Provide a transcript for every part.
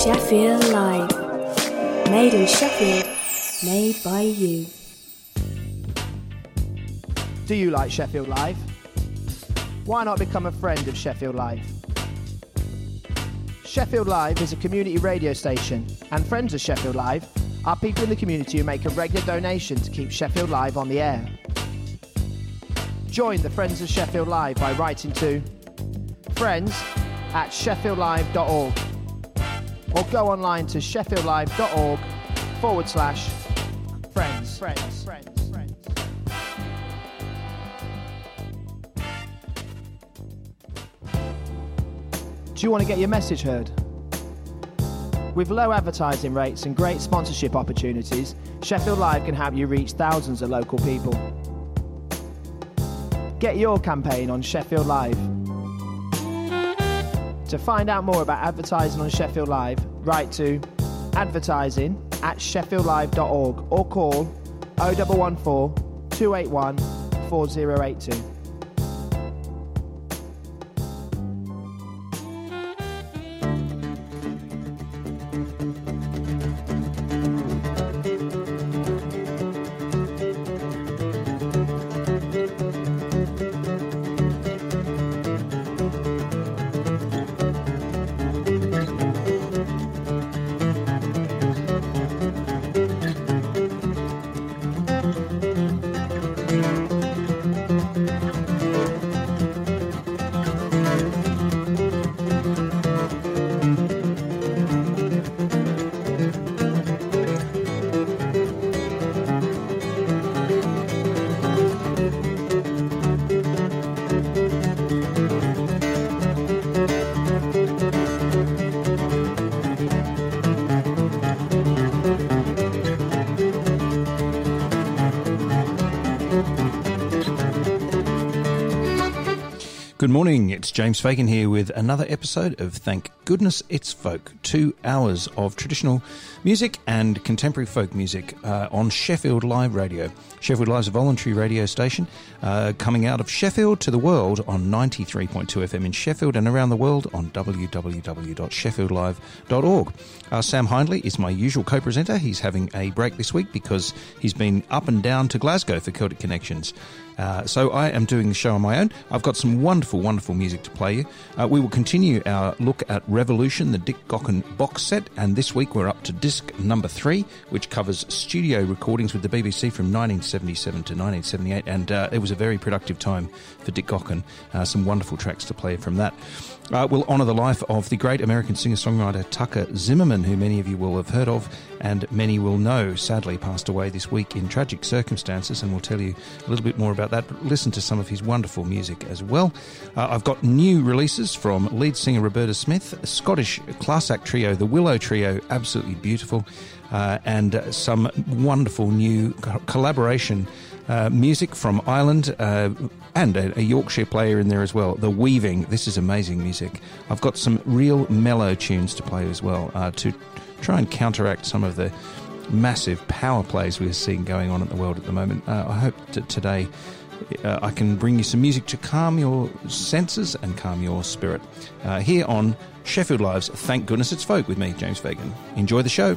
Sheffield Live. Made in Sheffield, made by you. Do you like Sheffield Live? Why not become a friend of Sheffield Live? Sheffield Live is a community radio station, and friends of Sheffield Live are people in the community who make a regular donation to keep Sheffield Live on the air. Join the Friends of Sheffield Live by writing to friends@sheffieldlive.org or go online to sheffieldlive.org/friends. Do you want to get your message heard? With low advertising rates and great sponsorship opportunities, Sheffield Live can help you reach thousands of local people. Get your campaign on Sheffield Live. To find out more about advertising on Sheffield Live, write to advertising@sheffieldlive.org or call 0114 281 4082. Good morning, it's James Fagan here with another episode of Thank Goodness It's Folk. 2 hours of traditional music and contemporary folk music on Sheffield Live Radio. Sheffield Live's a voluntary radio station coming out of Sheffield to the world on 93.2 FM in Sheffield and around the world on www.sheffieldlive.org. Sam Hindley is my usual co-presenter. He's having a break this week because he's been up and down to Glasgow for Celtic Connections. So I am doing the show on my own. I've got some wonderful music to play you. We will continue our look at Revolution, the Dick Gaughan box set, and this week we're up to disc number 3, which covers studio recordings with the BBC from 1977 to 1978, and it was a very productive time for Dick Gaughan. Some wonderful tracks to play from that. We'll honour the life of the great American singer-songwriter Tucker Zimmerman, who many of you will have heard of and many will know, sadly passed away this week in tragic circumstances, and we'll tell you a little bit more about that. But listen to some of his wonderful music as well. I've got new releases from lead singer Roberta Smith, Scottish class act trio, the Willow Trio, absolutely beautiful, and some wonderful new collaboration music from Ireland, and a Yorkshire player in there as well, The Weaving. This is amazing music. I've got some real mellow tunes to play as well to try and counteract some of the massive power plays we're seeing going on in the world at the moment. I hope that today I can bring you some music to calm your senses and calm your spirit. Here on Sheffield Live's Thank Goodness It's Folk with me, James Fagan. Enjoy the show.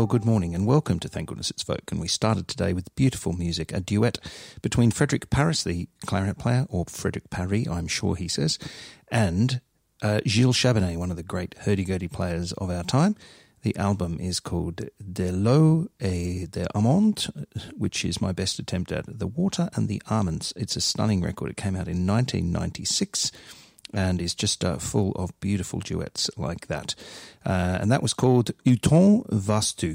Well, good morning and welcome to Thank Goodness It's Folk. And we started today with beautiful music, a duet between Frederick Paris, the clarinet player, or Frederick Paris, I'm sure he says, and Gilles Chabanais, one of the great hurdy-gurdy players of our time. The album is called De l'eau et des amandes, which is my best attempt at The Water and the Almonds. It's a stunning record. It came out in 1996 and is just full of beautiful duets like that. And that was called Où t'en vas-tu?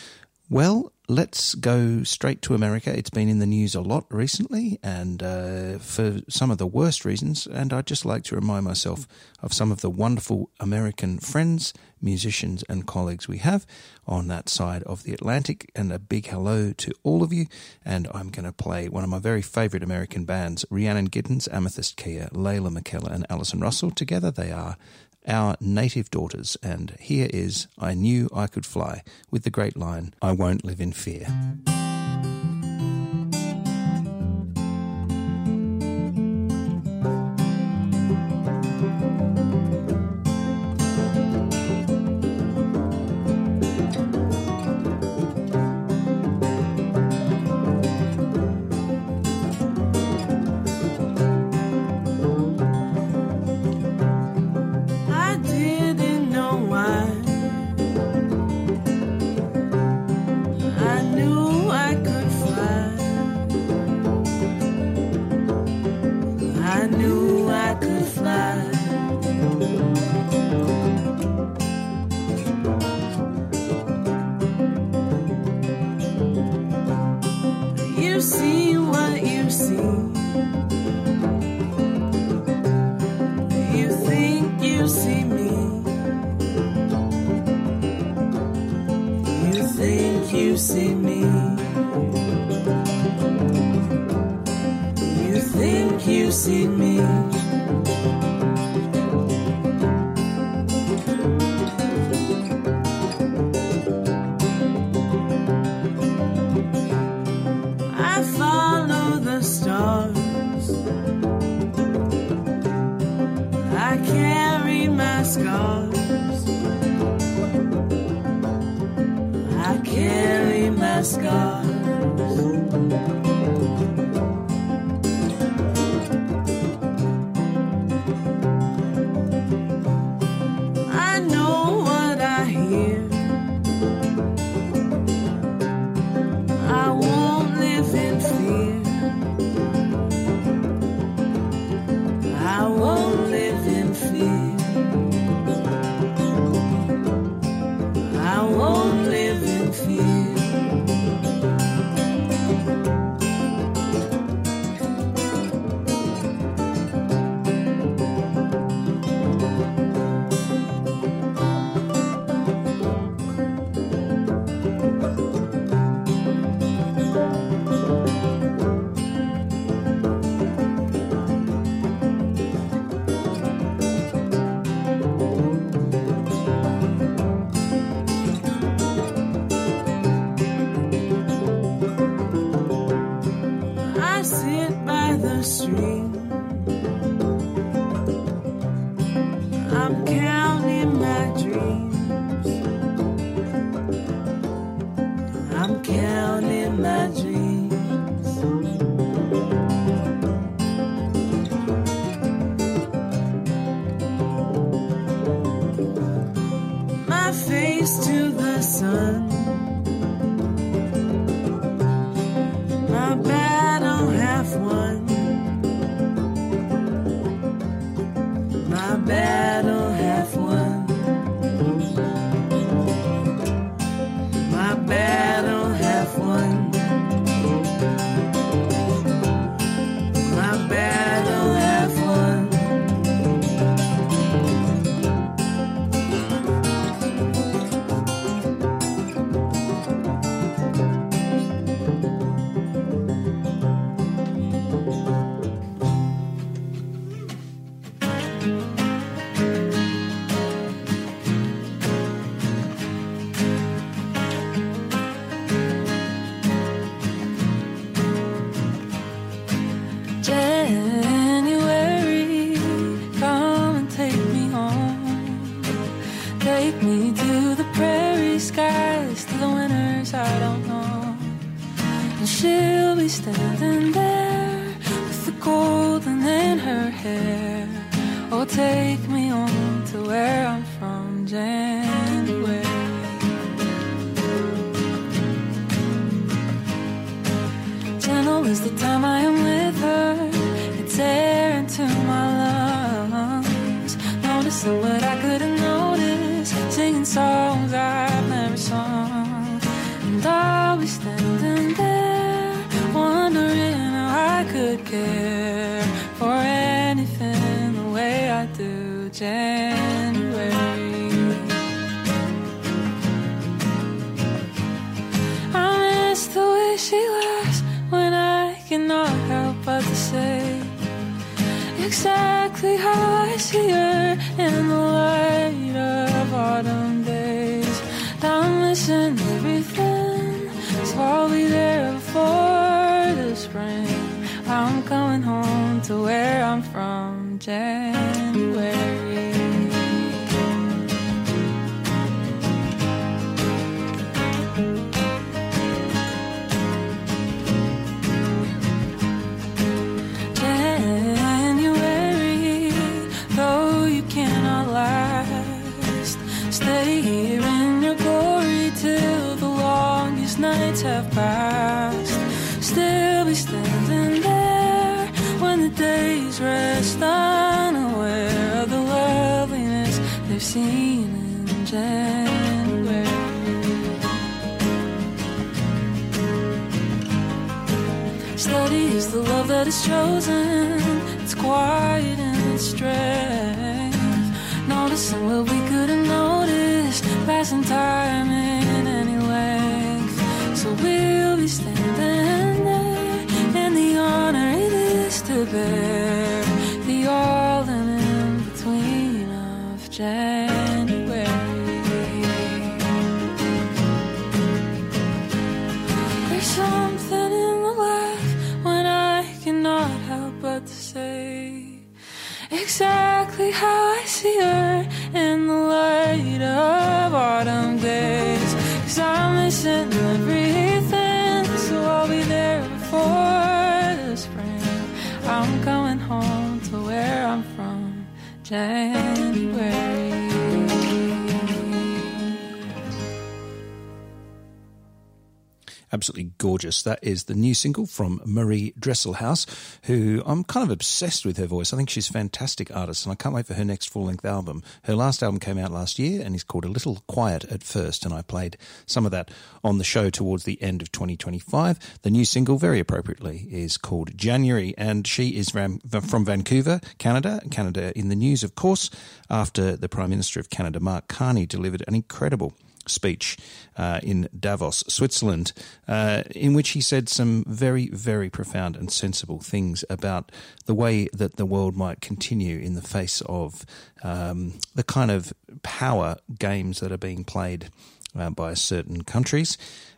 Well, let's go straight to America. It's been in the news a lot recently, and for some of the worst reasons, and I'd just like to remind myself of some of the wonderful American friends, musicians and colleagues we have on that side of the Atlantic, and a big hello to all of you. And I'm going to play one of my very favourite American bands, Rhiannon Giddens, Amethyst Kia, Layla McKellar and Alison Russell. Together they are Our Native Daughters, and here is I Knew I Could Fly, with the great line, I won't live in fear. Take me to the prairie. sunny skies to the winters I don't know. And she'll be standing there with the golden in her hair. Oh, take me home to where I'm from, January. Gentle is the time I am with her. It's air into my lungs. Noticing what I couldn't notice. Singing songs I've never sung. And I'll be standing there wondering how I could care for anything the way I do, January. I miss the way she laughs when I cannot help but to say exactly how I see her in the light of autumn days. I'm missing everything, so I'll be there before the spring. I'm coming home to where I'm from, January. January, though you cannot last, stay here in your glory till the longest nights have passed. Still be standing there when the days rest, unaware of the loveliness they've seen in January. Steady is the love that is chosen. It's quiet in its strength. Noticing what we couldn't notice, passing time in any length. So we'll be standing there, and the honor it is to bear the all and in between of January. There's something in the laugh when I cannot help but to say exactly how I see her in the light of autumn days. 'Cause I'm missing everything, so I'll be there before the spring. I'm coming home to where I'm from, January. Absolutely gorgeous. That is the new single from Marie Dresselhaus, who I'm kind of obsessed with her voice. I think she's a fantastic artist, and I can't wait for her next full-length album. Her last album came out last year and is called A Little Quiet at First, and I played some of that on the show towards the end of 2025. The new single, very appropriately, is called January, and she is from Vancouver, Canada. Canada in the news, of course, after the Prime Minister of Canada, Mark Carney, delivered an incredible speech in Davos, Switzerland, in which he said some very, very profound and sensible things about the way that the world might continue in the face of the kind of power games that are being played by certain countries,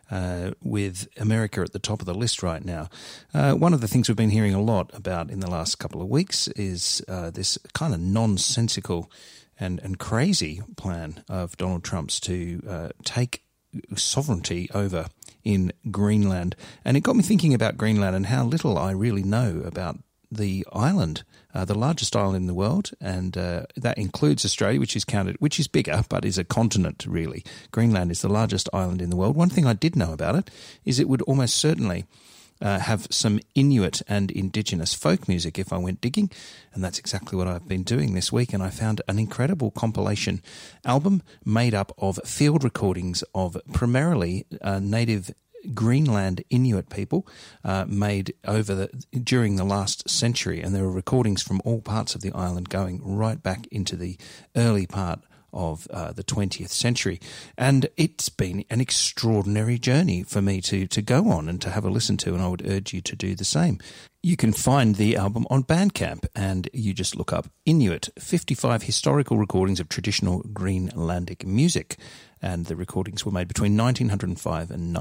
with America at the top of the list right now. One of the things we've been hearing a lot about in the last couple of weeks is this kind of nonsensical and crazy plan of Donald Trump's to take sovereignty over in Greenland. And it got me thinking about Greenland and how little I really know about the island, the largest island in the world, and that includes Australia, which is counted, which is bigger, but is a continent, really. Greenland is the largest island in the world. One thing I did know about it is it would almost certainly have some Inuit and Indigenous folk music if I went digging, and that's exactly what I've been doing this week, and I found an incredible compilation album made up of field recordings of primarily native Greenland Inuit people made during the last century, and there are recordings from all parts of the island going right back into the early part of the 20th century. And it's been an extraordinary journey for me to go on and to have a listen to, and I would urge you to do the same. You can find the album on Bandcamp, and you just look up Inuit, 55 historical recordings of traditional Greenlandic music. And the recordings were made between 1905 and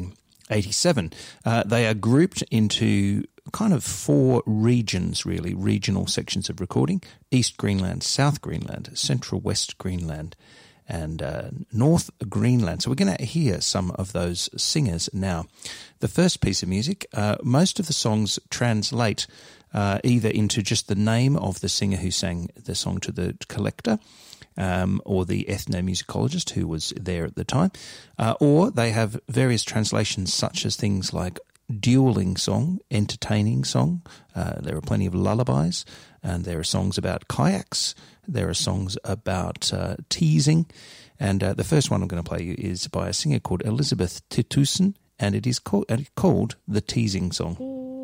1987. They are grouped into kind of four regions, really, regional sections of recording: East Greenland, South Greenland, Central West Greenland, and North Greenland. So we're going to hear some of those singers now. The first piece of music, most of the songs translate either into just the name of the singer who sang the song to the collector, or the ethnomusicologist who was there at the time, or they have various translations such as things like dueling song, entertaining song. There are plenty of lullabies, and there are songs about kayaks. There are songs about teasing, and the first one I'm going to play you is by a singer called Elizabeth Titussen, and it is called The Teasing Song.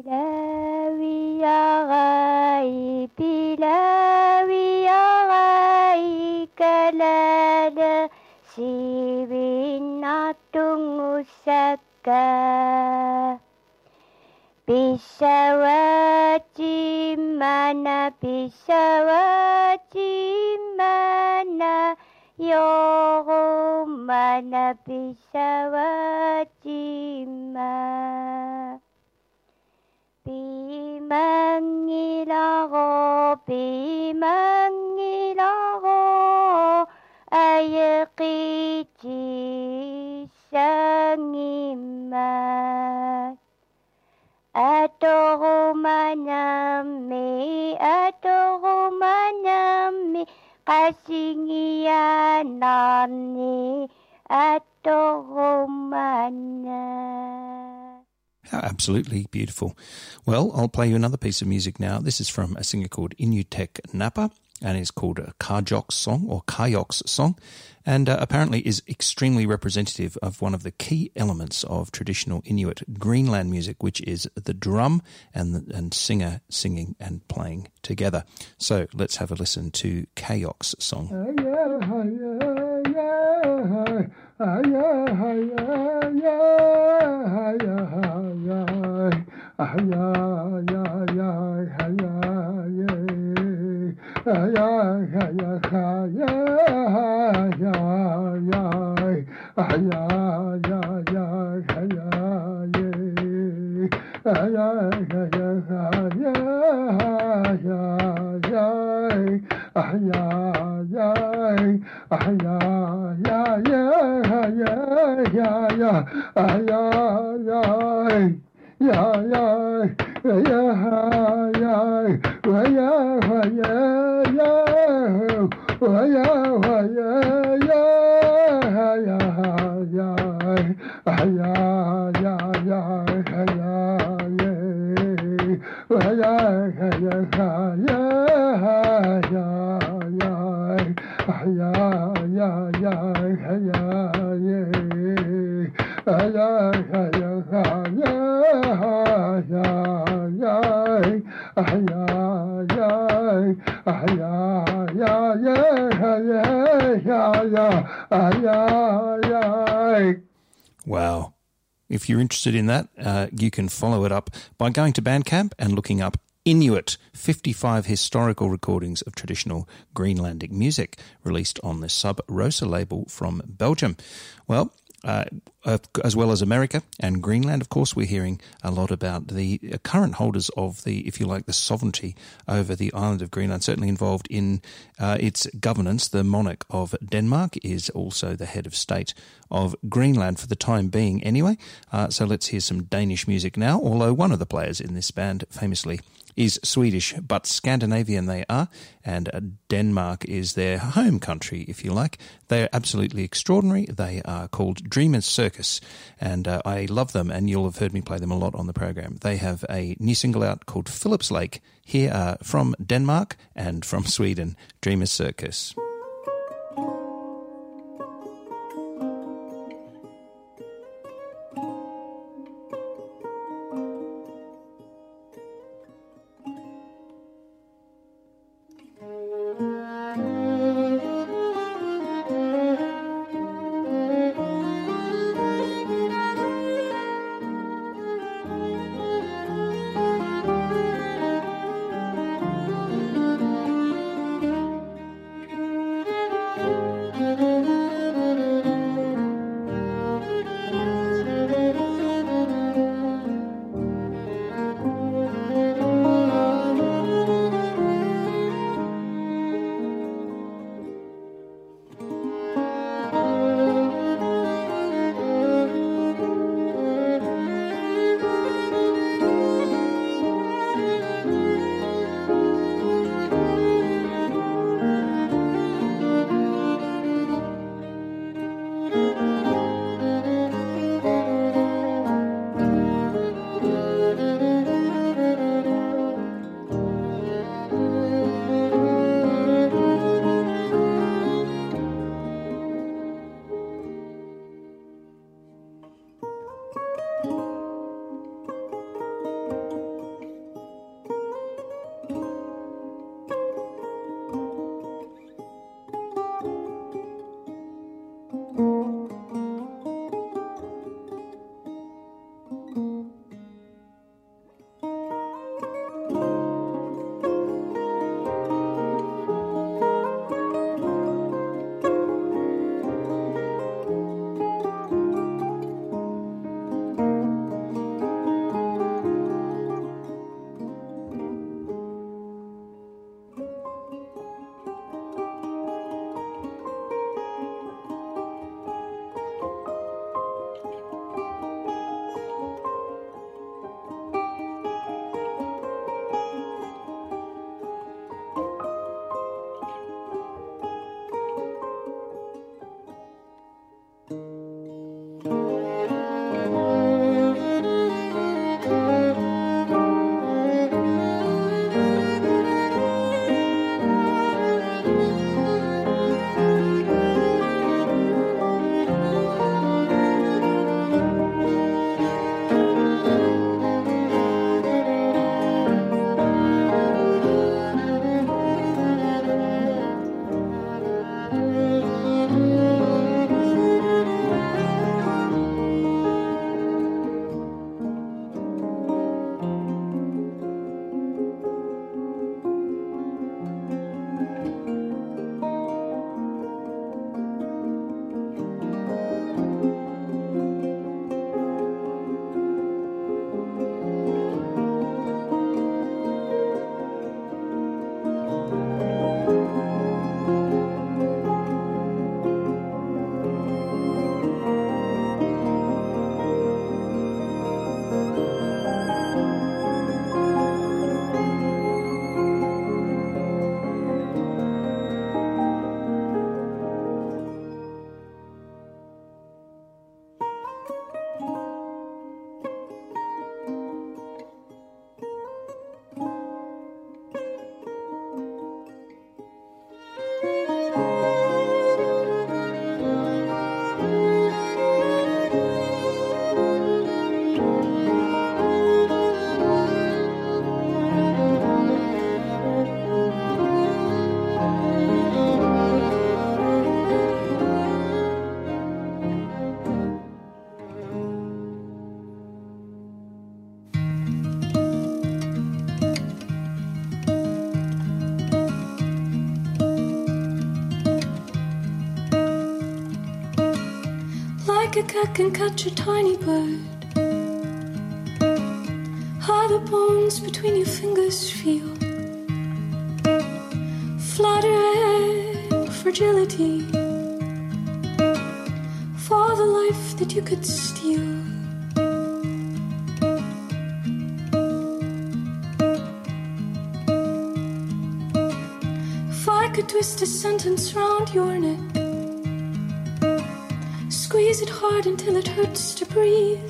Pisawaji mana, pisawaji mana, yo mana pisawaji mana. Pimangilago, ayakiji sangimat. Adoro manami, kasingianani, adoro mana. How absolutely beautiful. Well, I'll play you another piece of music now. This is from a singer called Inutek Napa, and it's called a Kajok's song, or Kayok's song, and apparently is extremely representative of one of the key elements of traditional Inuit Greenland music, which is the drum and singer singing and playing together. So let's have a listen to Kayok's song. Wow. If you're interested in that, you can follow it up by going to Bandcamp and looking up Inuit, 55 historical recordings of traditional Greenlandic music, released on the Sub Rosa label from Belgium. Well, as well as America and Greenland, of course, we're hearing a lot about the current holders of the, if you like, the sovereignty over the island of Greenland, certainly involved in its governance. The monarch of Denmark is also the head of state of Greenland for the time being anyway. So let's hear some Danish music now, although one of the players in this band famously is Swedish, but Scandinavian they are, and Denmark is their home country, if you like. They are absolutely extraordinary. They are called Dreamers Circus, and I love them, and you'll have heard me play them a lot on the program. They have a new single out called Phillips Lake. Here are from Denmark and from Sweden, Dreamers Circus. Like a cat can catch a tiny bird, how the bones between your fingers feel, fluttering fragility for the life that you could steal. If I could twist a sentence round your neck, squeeze it hard until it hurts to breathe,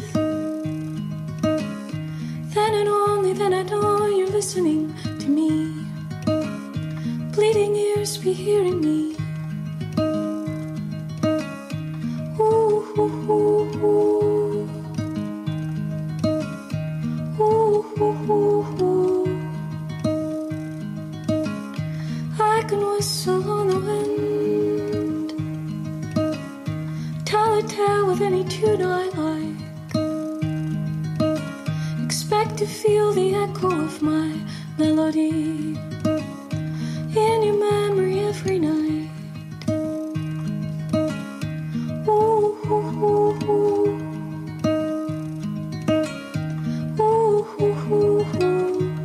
then and only then I know you're listening to me. Bleeding ears be hearing me. Ooh, ooh, ooh, ooh. Ooh, ooh, ooh, ooh. I can whistle on the wind, tell a tale with any tune I like, expect to feel the echo of my melody in your memory every night. Ooh, ooh, ooh, ooh. Ooh, ooh, ooh, ooh.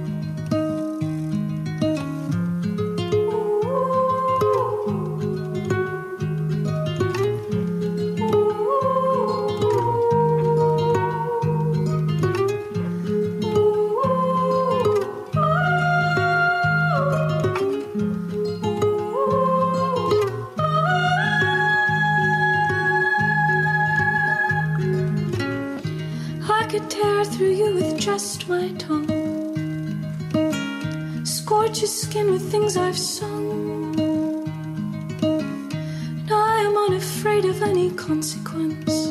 Through you with just my tongue, scorch your skin with things I've sung, and I am unafraid of any consequence.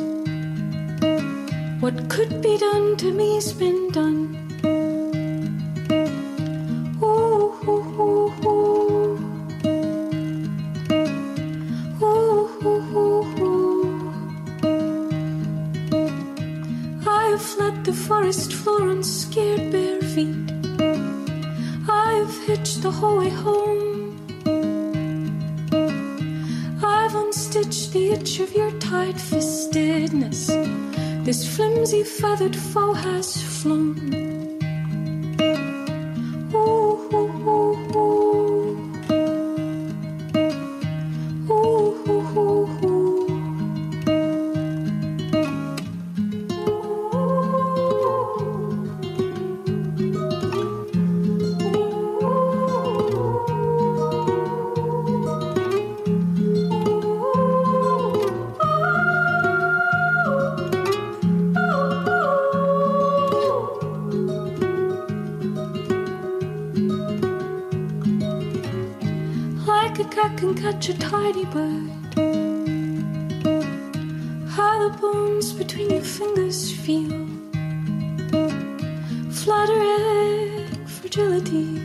What could be done to me's been done. Ooh, ooh, ooh, ooh. Ooh, ooh, ooh, ooh. I have fled the forest floor on scared bare feet. I've hitched the whole way home. I've unstitched the itch of your tight-fistedness. This flimsy feathered foe has flown. Ooh, ooh, ooh, ooh. Ooh, ooh, ooh, ooh. Like a cat can catch a tiny bird, how the bones between your fingers feel, fluttering fragility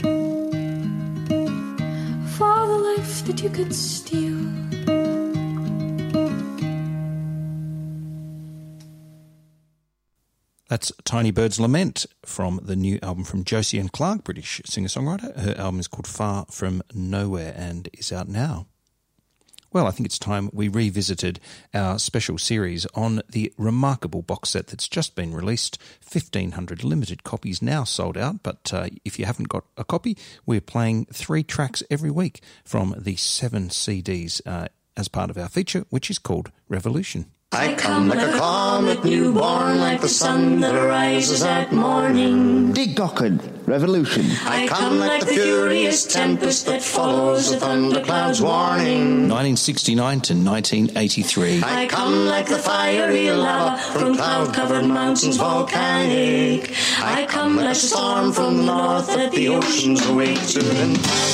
for the life that you could steal. That's Tiny Bird's Lament from the new album from Josie and Clark, British singer-songwriter. Her album is called Far From Nowhere and is out now. Well, I think it's time we revisited our special series on the remarkable box set that's just been released. 1,500 limited copies now sold out, but if you haven't got a copy, we're playing 3 tracks every week from the 7 CDs as part of our feature, which is called Revolution. I come like a comet newborn, like the sun that arises at morning. Dick Gockard, Revolution. I come like the furious tempest that follows a thundercloud's warning. 1969 to 1983. I come like the fiery lava from cloud-covered mountains volcanic. I come like a storm from the north that the oceans awake to and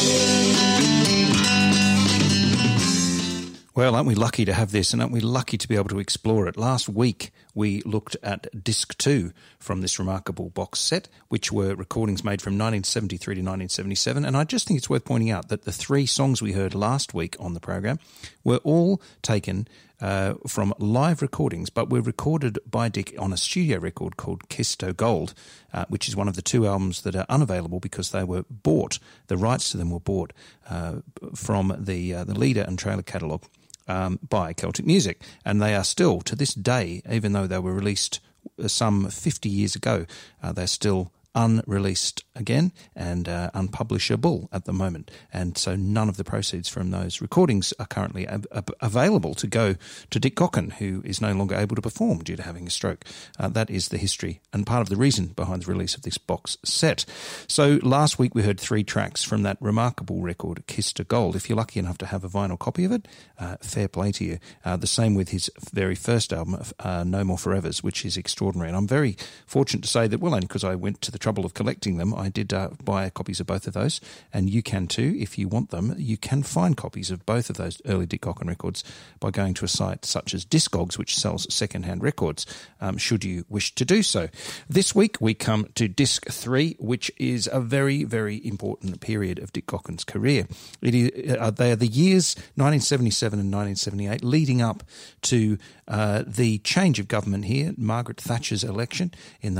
Well, aren't we lucky to have this, and aren't we lucky to be able to explore it? Last week, we looked at Disc 2 from this remarkable box set, which were recordings made from 1973 to 1977, and I just think it's worth pointing out that the 3 songs we heard last week on the program were all taken from live recordings, but were recorded by Dick on a studio record called Kisto Gold, which is one of the 2 albums that are unavailable because they were bought. The rights to them were bought from the Leader and Trailer catalogue by Celtic Music, and they are still, to this day, even though they were released some 50 years ago, they're still unreleased again and unpublishable at the moment. And so none of the proceeds from those recordings are currently available to go to Dick Gaughan, who is no longer able to perform due to having a stroke. That is the history and part of the reason behind the release of this box set. So last week we heard 3 tracks from that remarkable record, Kiss to Gold. If you're lucky enough to have a vinyl copy of it, fair play to you. The same with his very first album, No More Forevers, which is extraordinary. And I'm very fortunate to say that, well, only because I went to the trouble of collecting them, I did buy copies of both of those, and you can too if you want them. You can find copies of both of those early Dick Gaughan records by going to a site such as Discogs, which sells second-hand records, should you wish to do so. This week we come to Disc 3, which is a very, very important period of Dick Gaughan's career. They are the years 1977 and 1978 leading up to the change of government here. Margaret Thatcher's election in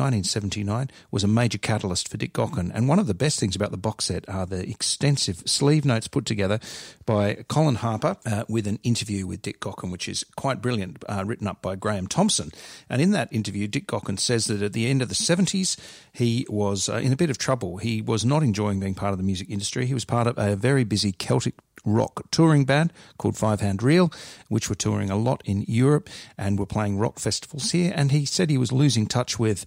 1979 was a major catalyst for Dick Gaughan, and one of the best things about the box set are the extensive sleeve notes put together by Colin Harper with an interview with Dick Gaughan, which is quite brilliant, written up by Graham Thompson. And in that interview, Dick Gaughan says that at the end of the 70s, he was in a bit of trouble. He was not enjoying being part of the music industry. He was part of a very busy Celtic rock touring band called Five Hand Reel, which were touring a lot in Europe and were playing rock festivals here. And he said he was losing touch with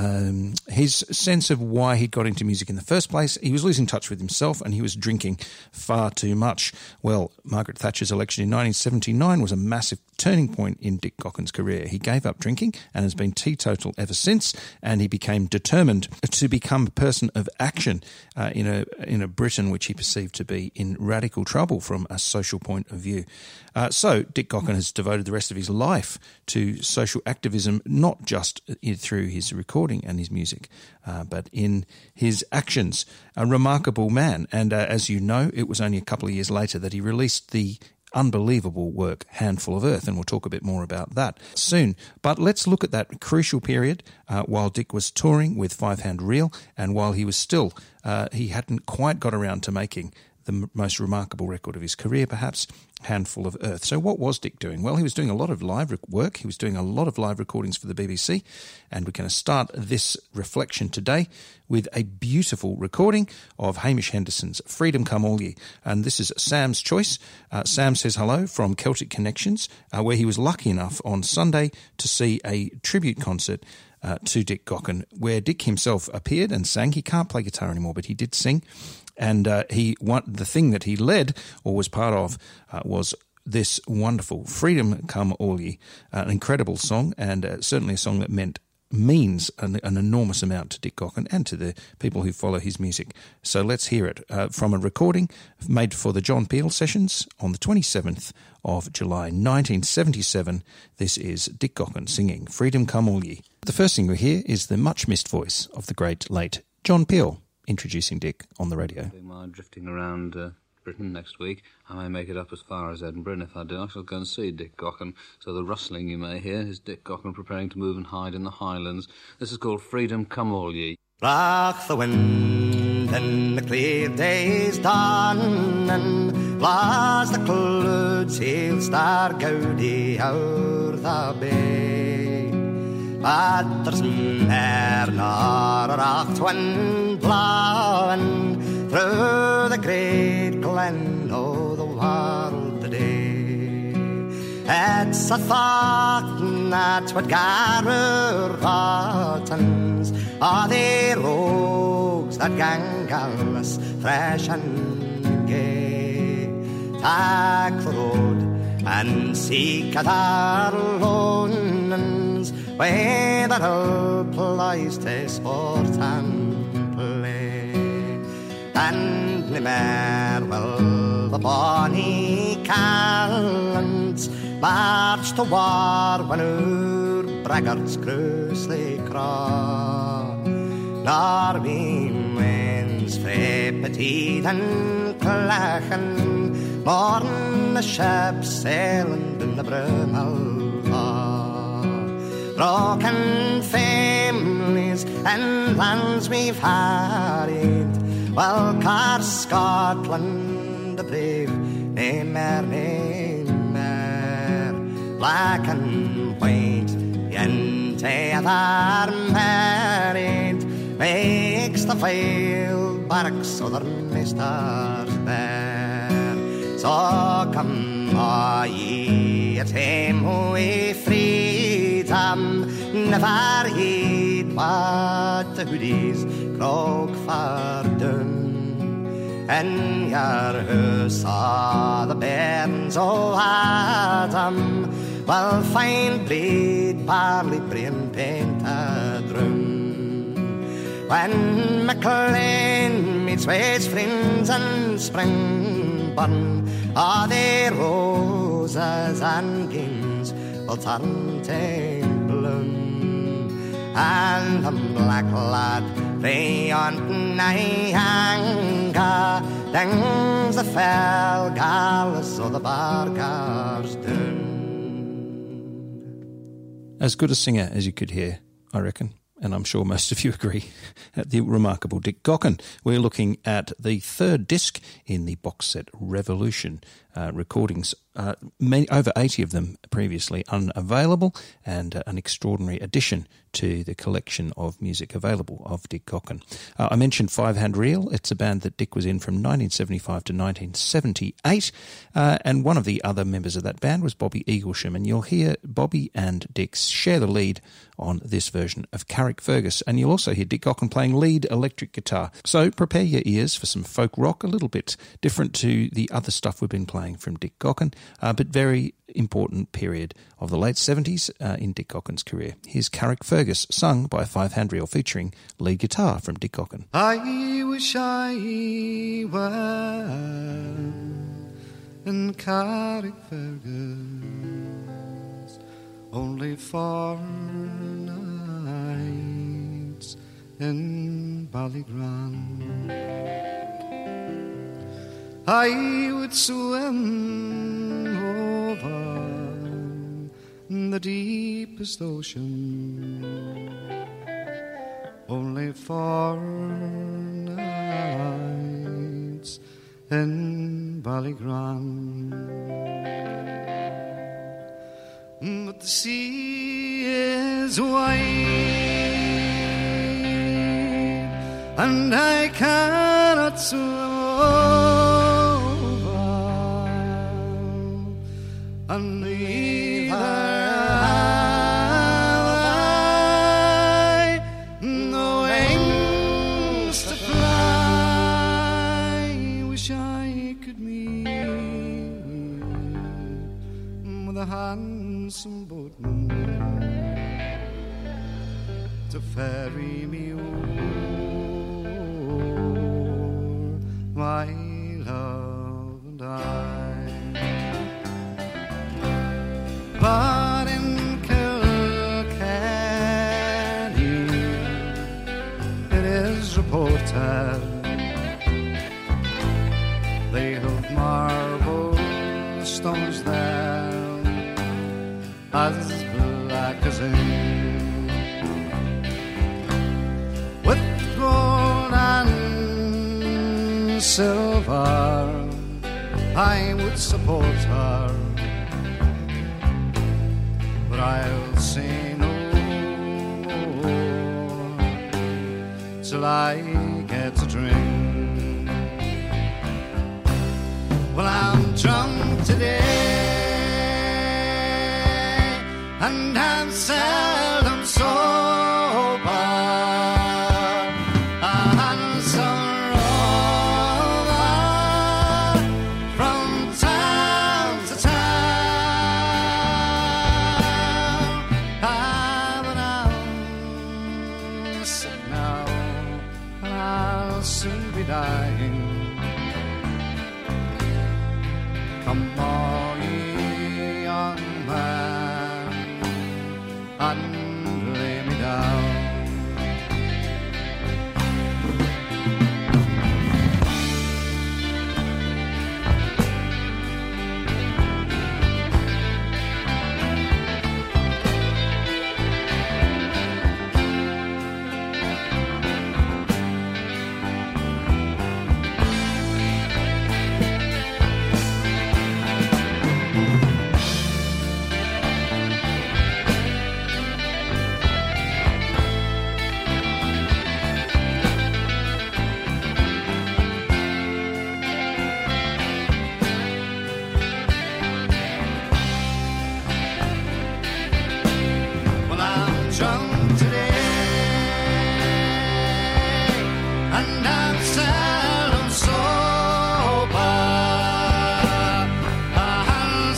his sense of why he'd got into music in the first place. He was losing touch with himself, and he was drinking far too much. Well, Margaret Thatcher's election in 1979 was a massive turning point in Dick Gaughan's career. He gave up drinking and has been teetotal ever since, and he became determined to become a person of action in a Britain which he perceived to be in radical trouble from a social point of view. So Dick Gaughan has devoted the rest of his life to social activism, not just through his recording and his music, but in his actions. A remarkable man. And as you know, it was only a couple of years later that he released the unbelievable work Handful of Earth, and we'll talk a bit more about that soon. But let's look at that crucial period while Dick was touring with Five Hand Reel, and while he was still, he hadn't quite got around to making the most remarkable record of his career, perhaps, Handful of Earth. So what was Dick doing? Well, he was doing a lot of live work. He was doing a lot of live recordings for the BBC, and we're going to start this reflection today with a beautiful recording of Hamish Henderson's Freedom Come All Ye. And this is Sam's choice. Sam says hello from Celtic Connections, where he was lucky enough on Sunday to see a tribute concert to Dick Gaughan, where Dick himself appeared and sang. He can't play guitar anymore, but he did sing. And the thing that he led or was part of was this wonderful Freedom Come All Ye, an incredible song, and certainly a song that means an enormous amount to Dick Gaughan and to the people who follow his music. So let's hear it from a recording made for the John Peel sessions on the 27th of July 1977. This is Dick Gaughan singing Freedom Come All Ye. The first thing we hear is the much-missed voice of the great late John Peel, introducing Dick on the radio. I'm drifting around Britain next week. I may make it up as far as Edinburgh, and if I do, I shall go and see Dick Gaughan. So the rustling you may hear is Dick Gaughan preparing to move and hide in the Highlands. This is called Freedom Come All Ye. Wrath the wind in the clear day's dawn, and blaws the clouds hail star gaudy o'er the bay. But there's ne'er nor a racht wind blowing through the great glen o' the world today. It's a thought that would gather rottens are the rogues that gang us fresh and gay. Take the road and seek at our lonens where the help lies to sport and play. And ne'er will the bonny callants march to war when our braggarts grossly craw. Nor we winds frae petite and clachan, morn the ships sailing in the Brunel. Broken families and lands we've harried, while car Scotland the brave nae mair nae black and white, into their married, makes the wild barks of their masters there. So come all ye at him with freedom, never heed what the hoodies croak for doom. In your house are the bairns o' Adam, will find blade, barley, brain, painted room. When MacLean meets with his friends in Springburn, all their roses and greens will turn to bloom. And the black lad beyond Nyanga dings the fell gallows of the burghers down. As good a singer as you could hear, I reckon, and I'm sure most of you agree, at the remarkable Dick Gaughan. We're looking at the third disc in the box set Revolution recordings, over 80 of them previously unavailable, and an extraordinary addition to the collection of music available of Dick Gaughan. I mentioned Five Hand Reel. It's a band that Dick was in from 1975 to 1978, and one of the other members of that band was Bobby Eaglesham, and you'll hear Bobby and Dick share the lead on this version of Carrickfergus, and you'll also hear Dick Gaughan playing lead electric guitar. So prepare your ears for some folk rock, a little bit different to the other stuff we've been playing from Dick Gaughan, but very important period of the late 70s in Dick Gaughan's career. Here's Carrickfergus, sung by Five Hand Reel, featuring lead guitar from Dick Gaughan. I wish I were in Carrickfergus only for nights in Ballygrand. I would swim over the deepest ocean only for nights in Ballygrand. But the sea is wide and I cannot swim and neither have I no wings to fly. Wish I could meet with a handsome boatman to ferry me o'er, my love and I. But in Kilkenny it is reported they hold marble stones there as black as ink, with gold and silver. I would support her, but I'll say no more till I get a drink. Well, I'm drunk today and I'm seldom sober, and so rover from town to town. But I'm sick now and I'll soon be dying. Come all ye young man and lay me down.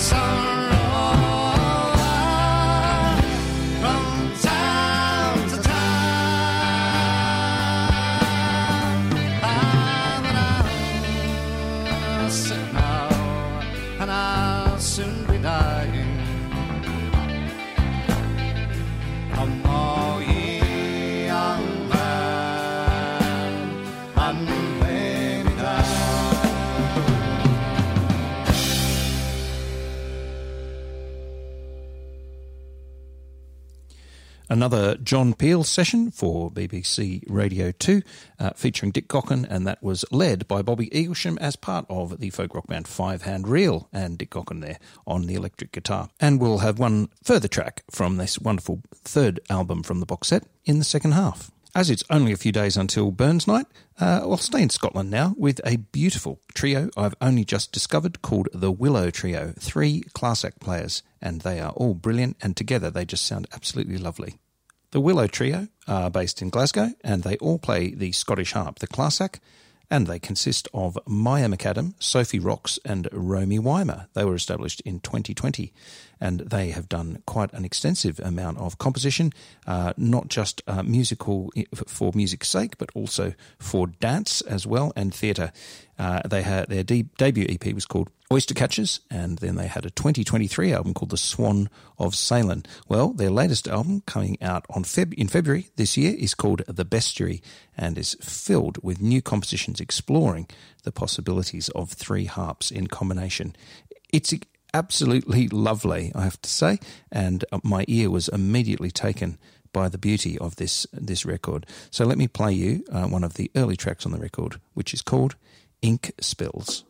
sorrow from time to time. But I'll sit now, and I'll soon be dying. Come all ye young man, and lay me down. Another John Peel session for BBC Radio 2 featuring Dick Gaughan, and that was led by Bobby Eaglesham as part of the folk rock band Five Hand Reel, and Dick Gaughan there on the electric guitar. And we'll have one further track from this wonderful third album from the box set in the second half. As it's only a few days until Burns Night, I'll stay in Scotland now with a beautiful trio I've only just discovered called the Willow Trio. 3 Classic players, and they are all brilliant, and together they just sound absolutely lovely. The Willow Trio are based in Glasgow, and they all play the Scottish harp, the Classic, and they consist of Maya McAdam, Sophie Rocks and Romy Weimer. They were established in 2020, and they have done quite an extensive amount of composition, not just musical for music's sake, but also for dance as well, and theatre. They had their debut EP was called Oyster Catchers, and then they had a 2023 album called The Swan of Ceylon. Well, their latest album coming out in February this year is called The Bestiary, and is filled with new compositions exploring the possibilities of 3 harps in combination. It's absolutely lovely, I have to say, and my ear was immediately taken by the beauty of this record. So let me play you one of the early tracks on the record, which is called Ink Spills.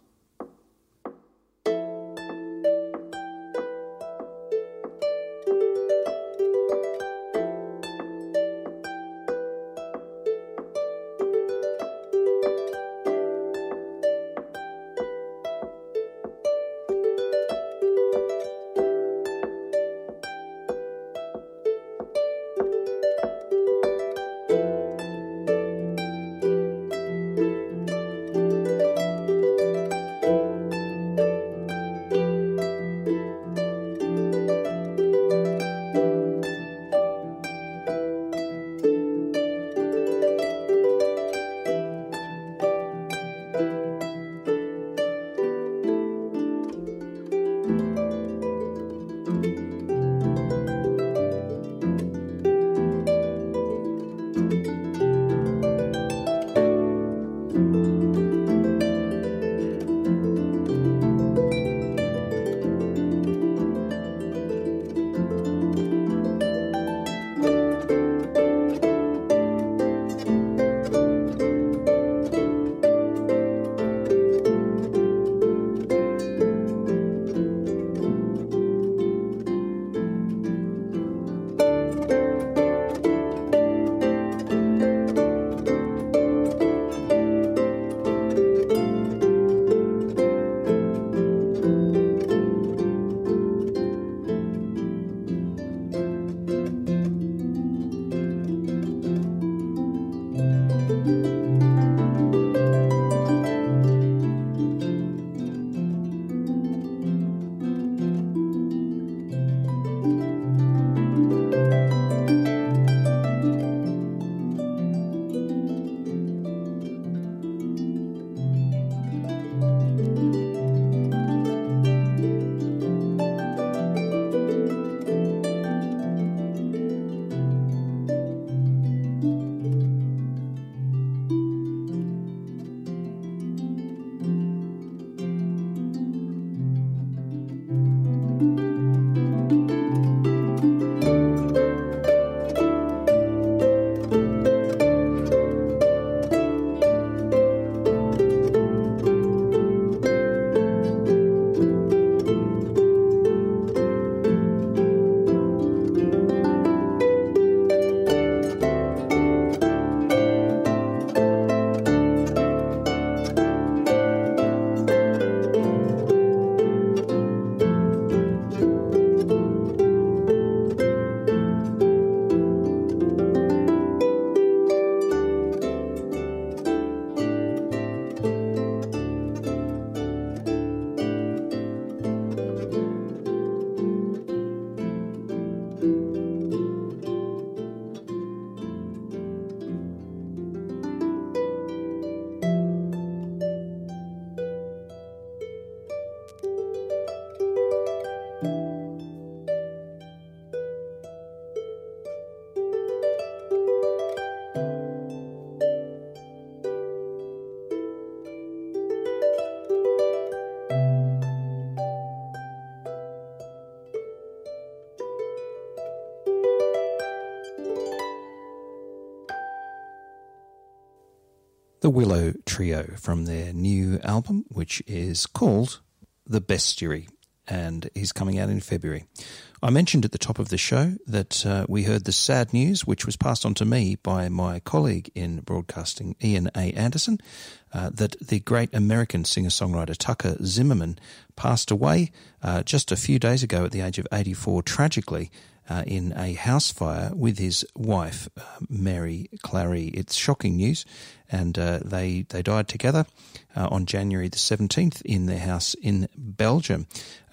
The Willow Trio from their new album, which is called The Bestiary, and is coming out in February. I mentioned at the top of the show that we heard the sad news, which was passed on to me by my colleague in broadcasting, Ian A. Anderson, that the great American singer-songwriter Tucker Zimmerman passed away just a few days ago at the age of 84, tragically, in a house fire with his wife, Mary Clary. It's shocking news, and they died together on January the 17th in their house in Belgium.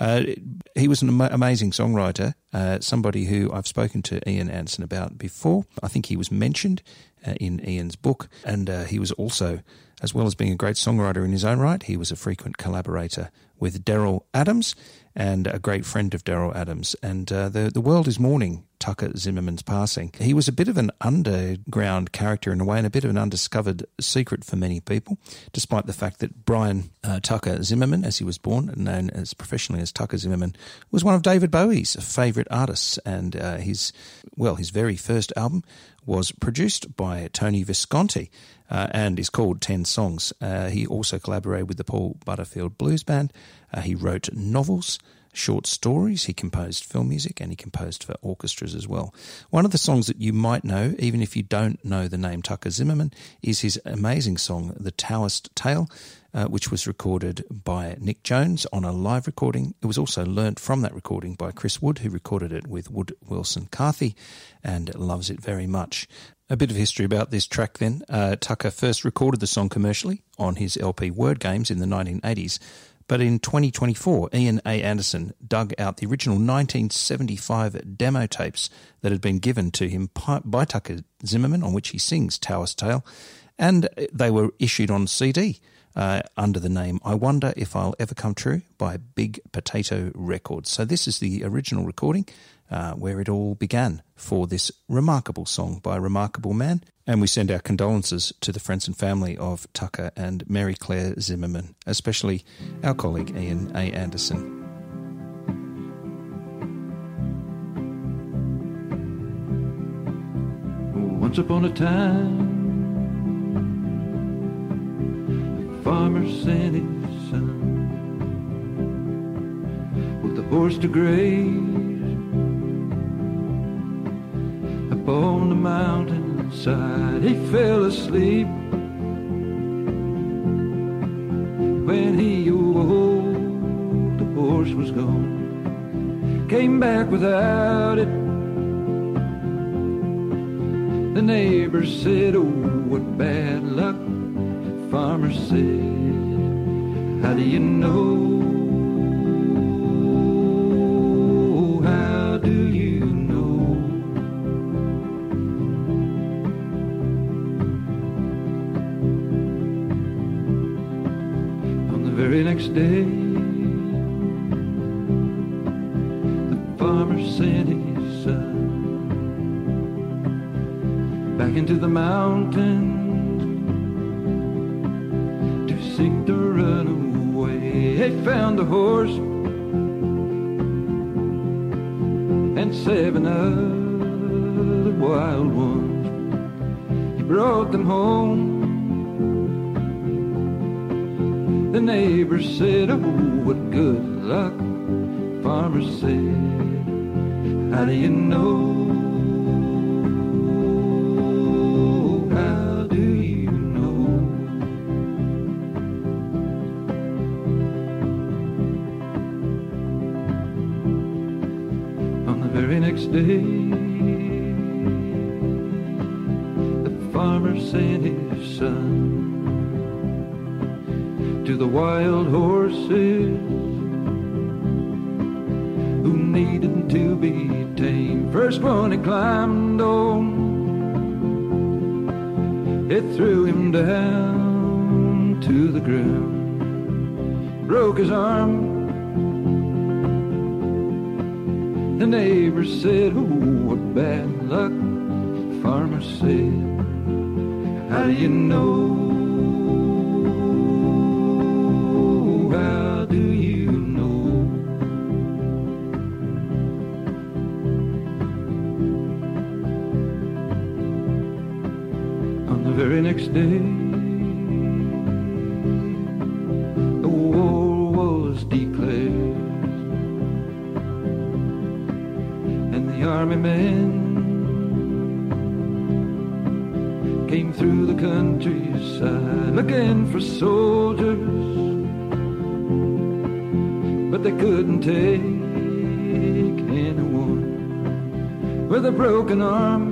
He was an amazing songwriter, somebody who I've spoken to Ian Anderson about before. I think he was mentioned in Ian's book, and he was also, as well as being a great songwriter in his own right, he was a frequent collaborator with Daryl Adams and a great friend of Daryl Adams. And the world is mourning Tucker Zimmerman's passing. He was a bit of an underground character in a way, and a bit of an undiscovered secret for many people, despite the fact that Brian Tucker Zimmerman, as he was born, known as professionally as Tucker Zimmerman, was one of David Bowie's favourite artists. And his very first album was produced by Tony Visconti and is called 10 Songs. He also collaborated with the Paul Butterfield Blues Band. He wrote novels, short stories, he composed film music, and he composed for orchestras as well. One of the songs that you might know, even if you don't know the name Tucker Zimmerman, is his amazing song, The Taoist Tale, which was recorded by Nick Jones on a live recording. It was also learnt from that recording by Chris Wood, who recorded it with Wood Wilson Carthy and loves it very much. A bit of history about this track then. Tucker first recorded the song commercially on his LP Word Games in the 1980s, but in 2024, Ian A. Anderson dug out the original 1975 demo tapes that had been given to him by Tucker Zimmerman, on which he sings Taoist Tale, and they were issued on CD under the name I Wonder If I'll Ever Come True by Big Potato Records. So this is the original recording where it all began for this remarkable song by a remarkable man. And we send our condolences to the friends and family of Tucker and Mary Claire Zimmerman, especially our colleague Ian A. Anderson. Once upon a time, a farmer sent his son with a horse to graze upon the mountainside. He fell asleep when he awoke. The horse was gone, came back without it. The neighbors said, oh, what bad luck. Farmer said, how do you know? How do you know? On the very next day, the farmer sent his son back into the mountains to seek to run away. He found the horse and 7 other wild ones. He brought them home. The neighbors said, oh, what good luck. Farmer said, how do you know? Day, the farmer sent his son to the wild horses who needed to be tamed. First one he climbed on, it threw him down to the ground, broke his arm. The neighbors said, oh, what bad luck. Farmer said, how do you know? How do you know? On the very next day, the army men came through the countryside looking for soldiers, but they couldn't take anyone with a broken arm.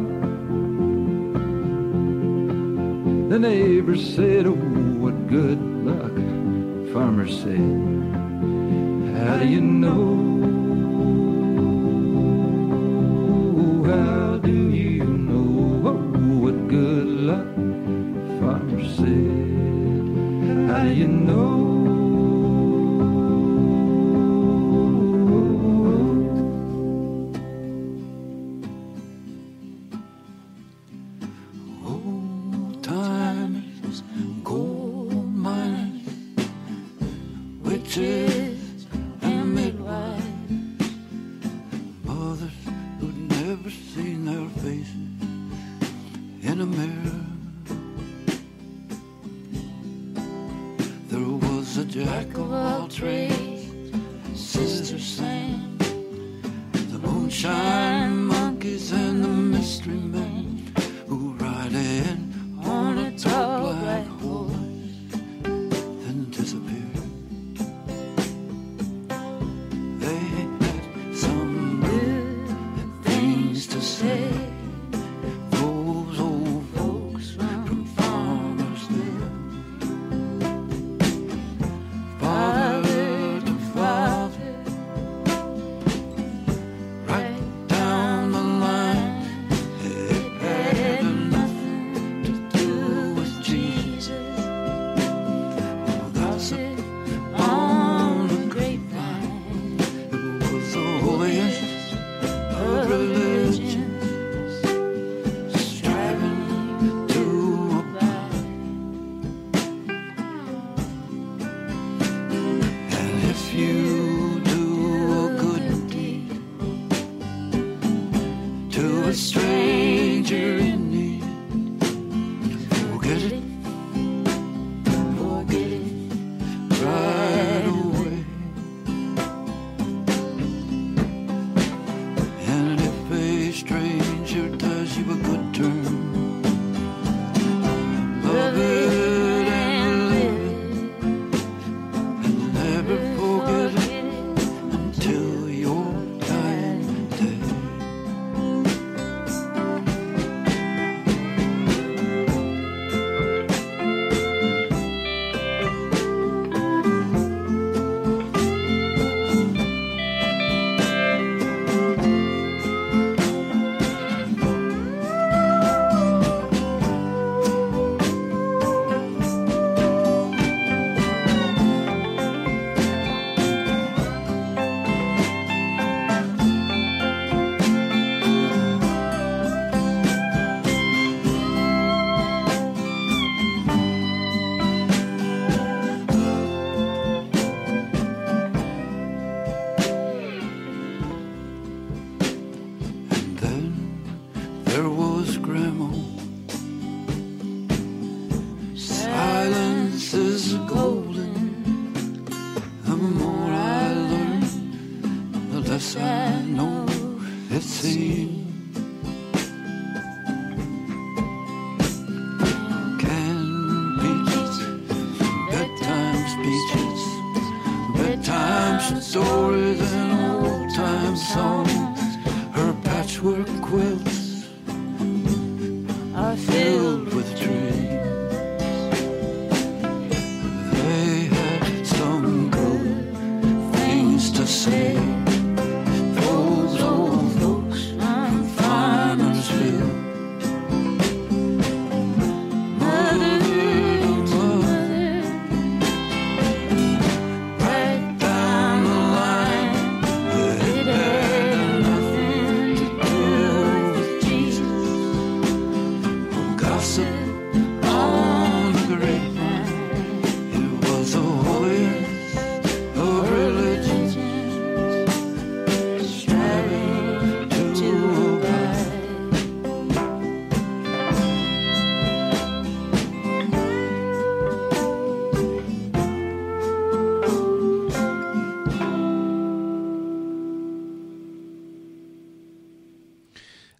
The neighbors said, oh, what good luck. Farmer said, how do you know? How do you know? Oh, what good luck. Farmer said, how do you know?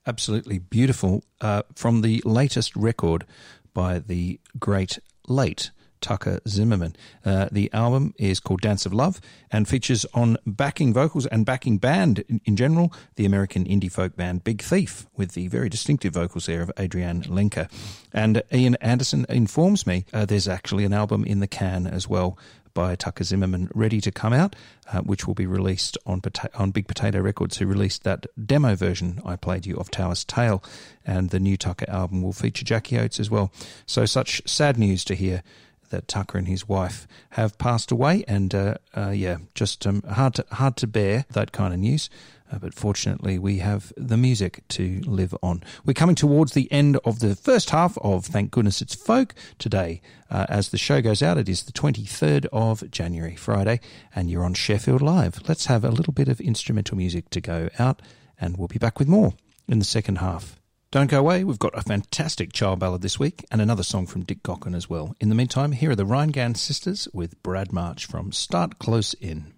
absolutely beautiful from the latest record by the great late Tucker Zimmerman. The album is called Dance of Love and features on backing vocals and backing band in general, the American indie folk band Big Thief, with the very distinctive vocals there of Adrienne Lenker. And Ian Anderson informs me there's actually an album in the can as well by Tucker Zimmerman ready to come out, which will be released on Big Potato Records, who released that demo version I played you of Tower's Tale, and the new Tucker album will feature Jackie Oates as well. So such sad news to hear that Tucker and his wife have passed away, and just hard to bear that kind of news. But fortunately, we have the music to live on. We're coming towards the end of the first half of Thank Goodness It's Folk today. As the show goes out, it is the 23rd of January, Friday, and you're on Sheffield Live. Let's have a little bit of instrumental music to go out, and we'll be back with more in the second half. Don't go away, we've got a fantastic child ballad this week and another song from Dick Gaughan as well. In the meantime, here are the Rheingan Sisters with Brad March from Start Close In.